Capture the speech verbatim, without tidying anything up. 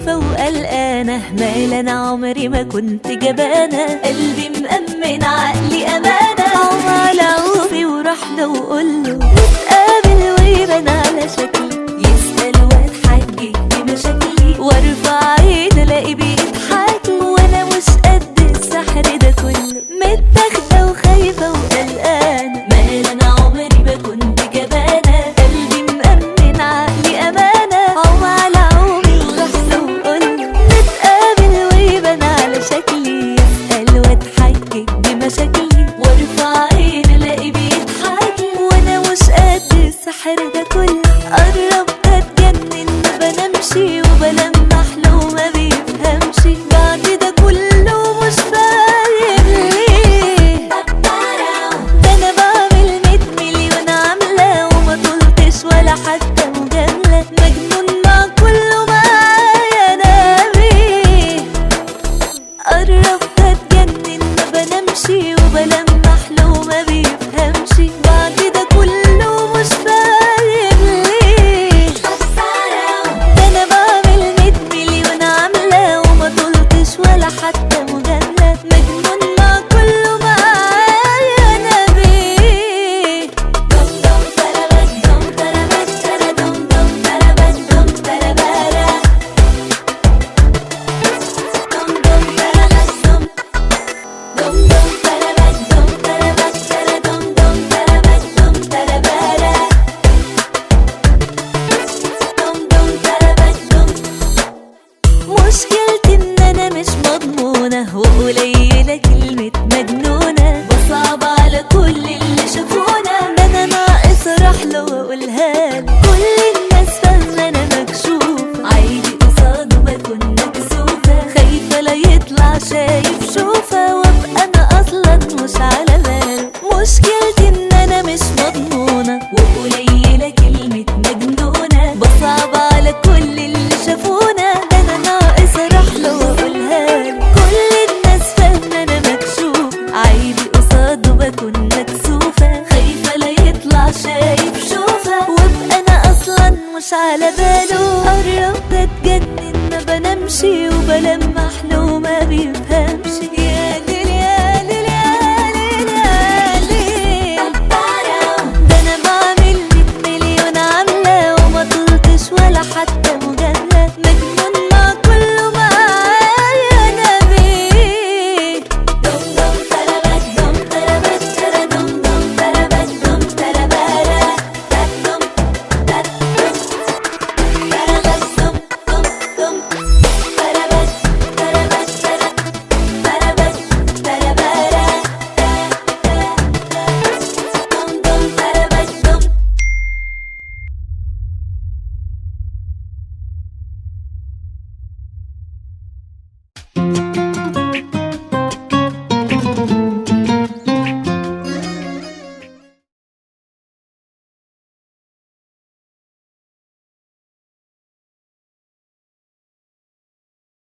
خايفة وقلقانة، مال أنا عمري ما كنت جبانة، قلبي مأمن عقلي أمانة. عوم على عوفي وراح له وقوله نتقابل ويبان على شكلي، يسأل واتحجج بمشاكلي، وارفع عيني الاقي بيضحك، وانا مش قد السحر ده كله، متاخدة وخايفة وقلقانة، مال أنا عمري ما كنت جبانة، قلبي مأمن عقلي أمانة. عوم على عومي وراح له وقوله نتقابل ويبان على شكلي، يسأل واتحجج بمشاكلي، وارفع عيني الاقي بيضحك، وانا مش قد السحر ده كله. قربت اتجنن ما بنامشي، وبلمح له ما بيفهمش، بعد ده كله مش فاهم ليه. ده انا بعمل مية مليون عاملة، وما طلتش ولا حتى مجاملة، مجنون مع كله معايا نبي. قربت اتجنن ما بنامشي، وبلمح له ما بيفهمش، بعد ده كله مش فاهم ليه. ده انا بعمل مية مليون عاملة، وما طلتش ولا حتى مجاملة، مجنون مع كله معايا نبي. دم دم تربت دم تربت ترى دم دم تربت دم تربارة، دم دم تربت دم دم دم تربت دم تربت ترى دم دم تربت دم تربارة، دم دم تربت دم. مشكلتي ان انا مش مضمونة، وقليلة كلمة مجنونة، بصعب على كل اللي شافونا، ده انا ناقص اروح له واقولها له، كل الناس فاهمة انا مكشوفة، عادي قصاده بكون مكسوفة، خايفة لا يطلع شايف شوفة، وابقى انا اصلا مش على باله. مشكلة